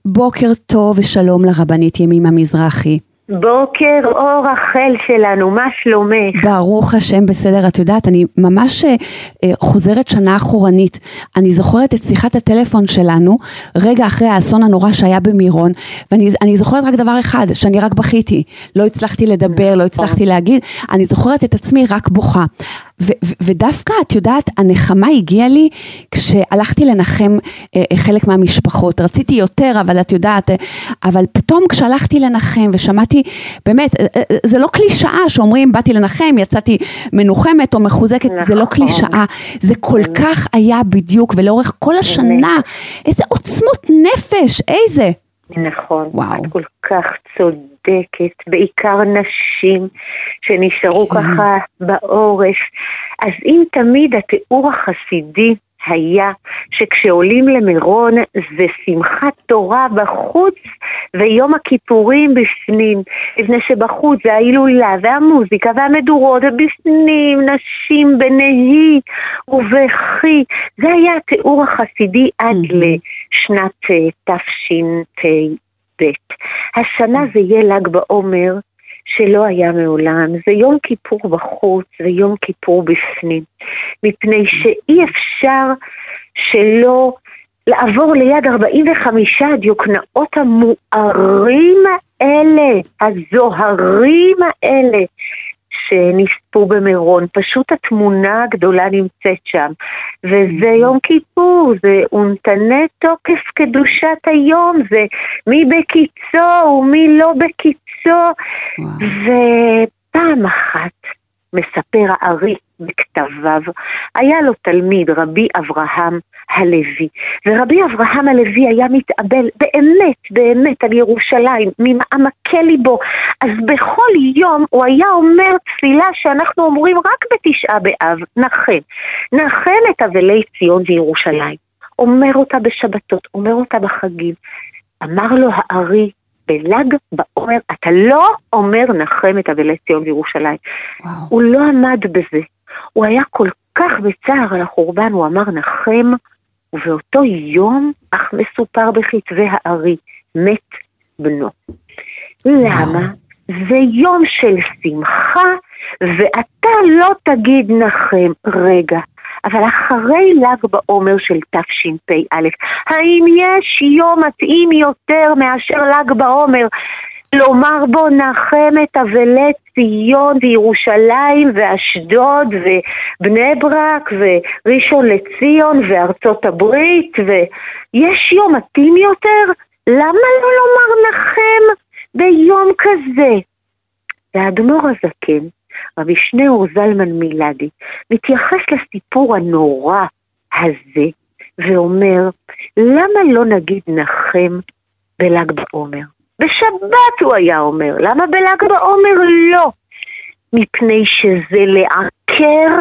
בוקר טוב ושלום לרבנית ימימה מזרחי. בוקר אור רחל שלנו, מה שלומך? ברוך השם בסדר, את יודעת, אני ממש חוזרת שנה אחורנית, אני זוכרת את שיחת הטלפון שלנו, רגע אחרי האסון הנורא שהיה במירון, ואני זוכרת רק דבר אחד, שאני רק בכיתי, לא הצלחתי לדבר, לא הצלחתי להגיד, אני זוכרת את עצמי רק בוכה, ודווקא את יודעת, הנחמה הגיעה לי כשהלכתי לנחם חלק מהמשפחות, רציתי יותר, אבל את יודעת, אבל פתאום כשהלכתי לנחם ושמעתי, באמת, זה לא קלישאה שאומרים, באתי לנחם, יצאתי מנוחמת או מחוזקת, זה לא קלישאה, זה כל כך היה בדיוק, ולאורך כל השנה, איזה עוצמות נפש, איזה. נכון, את כל כך צודקת, בעיקר נשים שנשארו ככה בעורף. אז אם תמיד התיאור החסידי היה שכשעולים למירון זה שמחת תורה בחוץ ויום הכיפורים בפנים, לפני שבחוץ זה ההילולה והמוזיקה והמדורות, ובפנים נשים בנהי ובכי. זה היה התיאור החסידי עד לשנת תשפ"ב. השנה זה יהיה ל"ג בעומר שלא היה מעולם, זה יום כיפור בחוץ ויום כיפור בפנים, מפני שאי אפשר שלא לעבור ליד 45 הדיוקנאות המוארים האלה, הזוהרים האלה שנספו במירון. פשוט התמונה הגדולה נמצאת שם, וזה יום כיפור, זה ונתנה תוקף קדושת היום, זה מי בקיצו ומי לא בקיצו. ופעם אחת מספר הארי בכתביו, היה לו תלמיד רבי אברהם הלוי, ורבי אברהם הלוי היה מתאבל באמת על ירושלים ממעמקי ליבו. אז בכל יום הוא היה אומר תפילה שאנחנו אומרים רק בתשעה באב, נחם את אבלי ציון וירושלים, אומר אותה בשבתות, אומר אותה בחגים. אמר לו הארי, בל"ג בעומר אתה לא אומר נחם את אבלי ציון וירושלים. הוא לא עמד בזה, הוא היה כל כך בצער על החורבן, הוא אמר נחם, ובאותו יום אך מסופר בכתבי הארי, מת בנו. למה? זה יום של שמחה, ואתה לא תגיד נחם. רגע, אבל אחרי ל"ג בעומר של תשפ"א, האם יש יום מתאים יותר מאשר ל"ג בעומר לומר בו נחם את אבלי ציון וירושלים ואשדוד ובני ברק וראשון לציון וארצות הברית, ויש יום מתאים יותר? למה לא לומר נחם ביום כזה? והאדמו"ר הזקן, רבי שניאור זלמן מילדי, מתייחס לסיפור הנורא הזה ואומר, למה לא נגיד נחם בל"ג בעומר? בשבת הוא היה אומר, למה בל"ג בעומר לא? מפני שזה לעקר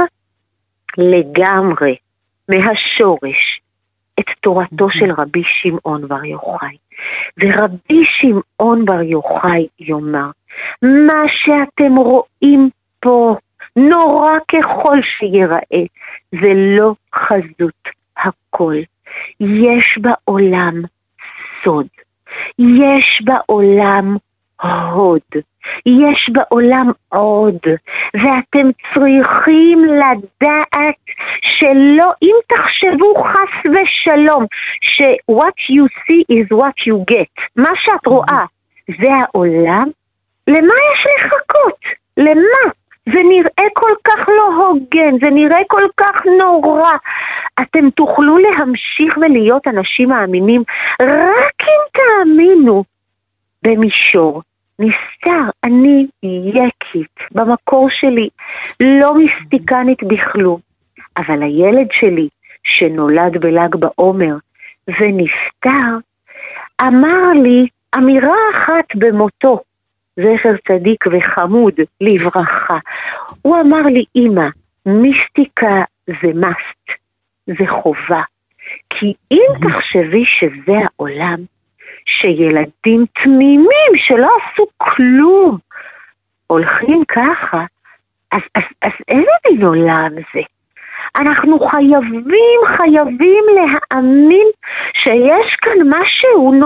לגמרי מהשורש את תורתו של רבי שמעון בר יוחאי. ורבי שמעון בר יוחאי יאמר, מה שאתם רואים פה, נורא ככל שיראה, זה לא חזות הכל. יש בעולם סוד, יש בעולם הוד, יש בעולם עוד, ואתם צריכים לדעת שלא, אם תחשבו חס ושלום, ש-what you see is what you get, מה שאת רואה זה העולם, למה יש לחכות? למה? זה נראה כל כך לא הוגן, זה נראה כל כך נורא. אתם תוכלו להמשיך ולהיות אנשים מאמינים רק אם תאמינו במישור נסתר. אני יקית במקור שלי, לא מיסטיקנית בכלום, אבל הילד שלי שנולד בל"ג בעומר ונפטר אמר לי אמירה אחת במותו, זכר צדיק וחמוד לברכה. הוא אמר לי, אמא, מיסטיקה זה must, זה חובה. כי אם תחשבי שזה העולם, שילדים תמימים שלא עשו כלום הולכים ככה, אז איזה מין עולם זה? אנחנו חייבים להאמין שיש כאן משהו נוסף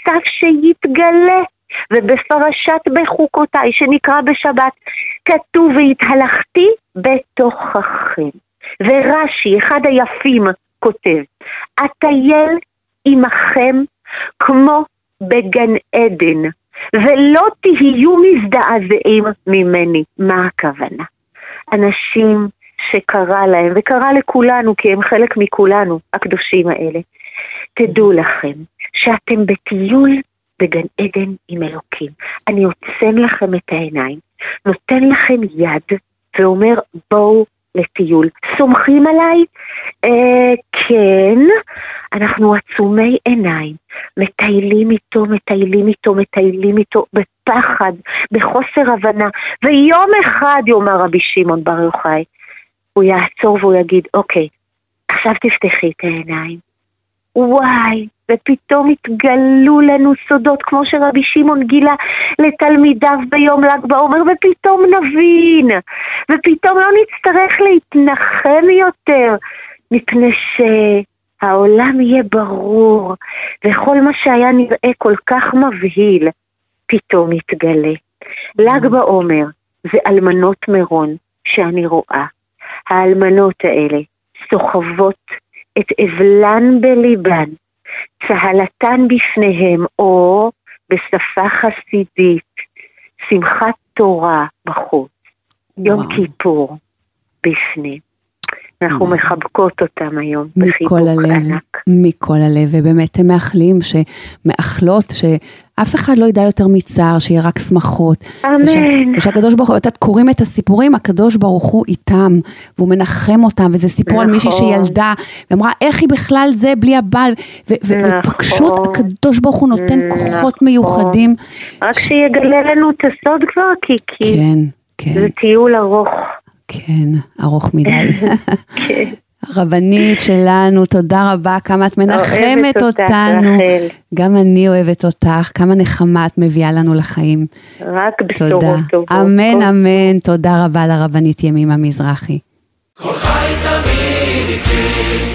נוסף שיתגלה. ובפרשת בחוקותיי שנקרא בשבת כתוב והתהלכתי בתוככם. ורש"י אחד היפים כותב אטייל עמכם כמו בגן עדן ולא תהיו מזדעזעים ממני. מה הכוונה? אנשים שקרה להם וקרה לכולנו כי הם חלק מכולנו הקדושים האלה, תדעו לכם שאתם בטיול בגן עדן עם אלוקים. אני עוצם לכם את העיניים, נותן לכם יד ואומר בואו לטיול. סומכים עליי? כן. אנחנו עצומי עיניים, מטיילים איתו בפחד, בחוסר הבנה. ויום אחד יאמר רבי שמעון בר יוחאי, הוא יעצור והוא יגיד אוקיי, עכשיו תפתחי את העיניים. וואי, ופתאום התגלו לנו סודות כמו שרבי שמעון גילה לתלמידיו ביום ל"ג בעומר, ופתאום נבין, ופתאום לא נצטרך להתנחם יותר, מפני שהעולם יהיה ברור, וכל מה שהיה נראה כל כך מבהיל, פתאום יתגלה. ל"ג בעומר זה אלמנות מירון שאני רואה. האלמנות האלה סוחבות את אבלן בליבן, צהלתן בפניהם, או בשפה חסידית, שמחת תורה בחוץ, יום כיפור בפנים. אנחנו מחבקות אותם היום בחיבוק ענק. מכל הלב, ובאמת הם מאחלים, שמאחלות, שאף אחד לא ידע יותר מצער, שיהיה רק שמחות. אמן. ושהקדוש ברוך הוא, אתם קוראים את הסיפורים, הקדוש ברוך הוא איתם, והוא מנחם אותם, וזה סיפור על מישהי שילדה, ואמרה, איך היא בכלל זה בלי הבעל, ופשוט הקדוש ברוך הוא נותן כוחות מיוחדים. רק שיגלה לנו את הסוד כבר, כי זה טיול ארוך. כן, ארוך מדי. הרבנית שלנו, תודה רבה, כמה את מנחמת אותנו. גם אני אוהבת אותך, כמה נחמה את מביאה לנו לחיים. רק בשורות טובות. אמן, אמן, תודה רבה לרבנית ימימה מזרחי. כל חי תמיד איתי